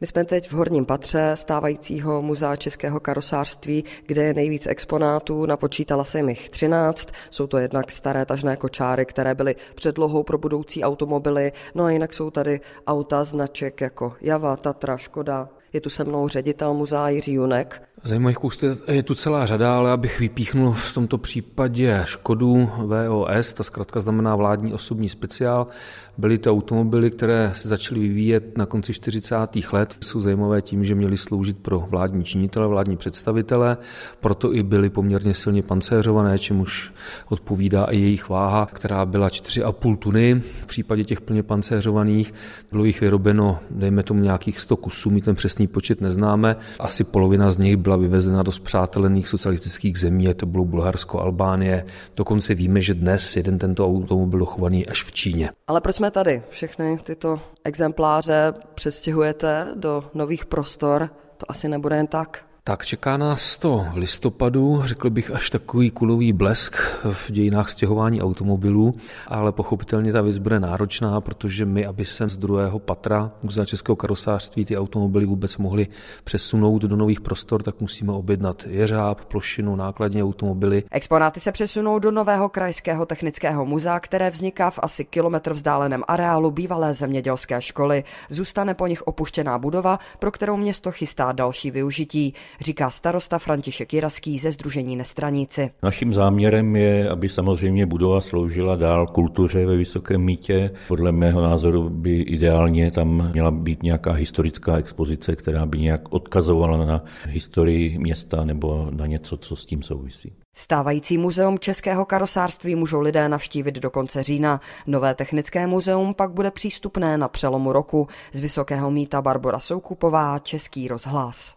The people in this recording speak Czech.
My jsme teď v horním patře stávajícího muzea českého karosářství, kde je nejvíc exponátů, napočítala jsem jich 13. Jsou to jednak staré tažné kočáry, které byly předlohou pro budoucí automobily, no a jinak jsou tady auta značek jako Java, Tatra, Škoda. Je tu se mnou ředitel muzea Jiří Junek. Zajímavých kusů je tu celá řada, ale abych vypíchnul v tomto případě Škodu VOS, ta zkratka znamená vládní osobní speciál. Byly to automobily, které se začaly vyvíjet na konci 40. let. Jsou zajímavé tím, že měly sloužit pro vládní činitele, vládní představitele, proto i byly poměrně silně pancéřované, čemuž odpovídá i jejich váha, která byla 4,5 tuny. V případě těch plně pancéřovaných bylo jich vyrobeno, dejme tomu nějakých 100 kusů, my ten přesný počet neznáme. Asi polovina z nich byla vyvezena do spřátelených socialistických zemí, to bylo Bulharsko, Albánie. Dokonce víme, že dnes jeden tento automobil dochovaný až v Číně. Ale proč jsme tady? Všechny tyto exempláře přestěhujete do nových prostor? To asi nebude jen tak. Tak čeká nás to v listopadu, řekl bych až takový kulový blesk v dějinách stěhování automobilů, ale pochopitelně ta věc bude náročná, protože my, aby se z druhého patra Muzea českého karosářství ty automobily vůbec mohly přesunout do nových prostor, tak musíme objednat jeřáb, plošinu, nákladní automobily. Exponáty se přesunou do nového krajského technického muzea, které vzniká v asi kilometr vzdáleném areálu bývalé zemědělské školy. Zůstane po nich opuštěná budova, pro kterou město chystá další využití, říká starosta František Jiraský ze sdružení Nestraníci. Naším záměrem je, aby samozřejmě budova sloužila dál kultuře ve Vysokém Mýtě. Podle mého názoru by ideálně tam měla být nějaká historická expozice, která by nějak odkazovala na historii města nebo na něco, co s tím souvisí. Stávající muzeum českého karosářství můžou lidé navštívit do konce října. Nové technické muzeum pak bude přístupné na přelomu roku. Z Vysokého Mýta Barbora Soukupová, Český rozhlas.